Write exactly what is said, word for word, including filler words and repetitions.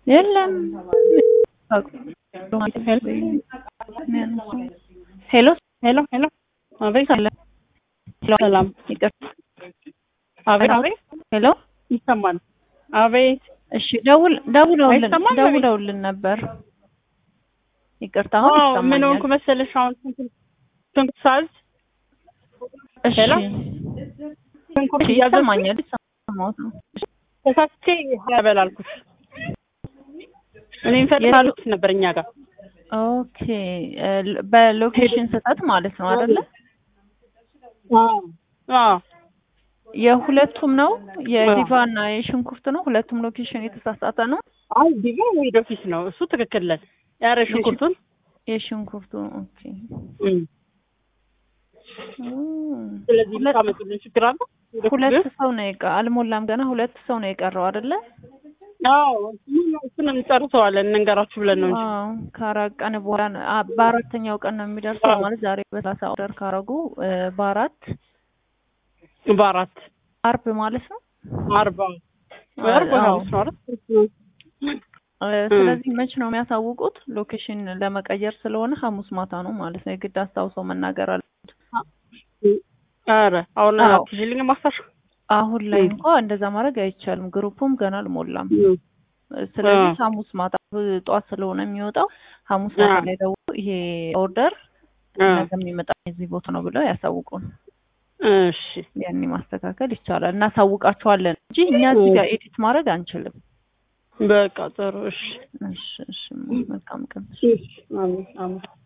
የለም ሄሎ ሄሎ ሄሎ አቤት ሰላም አቤት አቤት ሄሎ ይሰማል አቤት እሺ ደውል ደውለውልን አይሰማም ደውለውልን ነበር ይቅርታ አሁን አዎ ይሰማኛል ምን ሆንኩ መሰለሽ አሁን ስንት ሳዝ እሺ ሄሎ ስንት ይሰማኛል ይሰማዎት ነው ተሳስቼ ያበላልኩሽ እኔ እንፈልጋለሁ ነበር እኛ ጋር ኦኬ በሎኬሽን ስህተት ማለት ነው አይደለ አዎ አዎ የሁለቱም ነው የዲቫና የሽንኩርት ነው ሁለቱም ሎኬሽን የተሳሳተ ነው አይ ዲቫ ወይ ዶፊስ ነው እሱ ትክክል ነን ያረ ሽንኩርቱን የሽንኩርቱ ኦኬ ስለዚህ ታመጡልን ችግር አለ ሁለት ሰው ነው የቀ አልሞላም ገና ሁለት ሰው ነው የቀረው አይደለ አዎ እሱን እንጨርሰዋለን እንንገራችሁ ብለን ነው እንጂ አዎ ከአራት ቀን በኋላ በአራተኛው ቀን ነው የሚደርሰው ማለት ዛሬ በሰላሳ ኦርደር ካረጉ በአራት በአራት አርብ ማለት ነው አርባ ወር በሐሙስ ነው አይደል ስለዚህ መች ነው የሚያሳውቁት ሎኬሽን ለመቀየር ስለሆነ ሐሙስ ማታ ነው ማለት ነው የግድ አስታውሰው መናገር አለበት አረ አሁን አትጅልኝ ማስተሽ አሁን ላይ እንኳን እንደዛ ማድረግ አይቻልም ግሩፑም ገና አልሞላም ስለዚህ ሐሙስ ማታ ጧት ስለሆነ የሚወጣው ሐሙስ ማታ ላይ ደው ይሄ ኦርደር ነገ የሚመጣ እዚህ ቦታ ነው ብለው ያሳውቁን እሺ ያኔ ማስተካከል ይቻላል እና ሳውቃቸዋለን እንጂ እኛ እዚህ ጋር ኤዲት ማድረግ አንችልም በቃ ጥሩ እሺ እሺ እሺ መልካም ቀን እሺ አሜን አሜን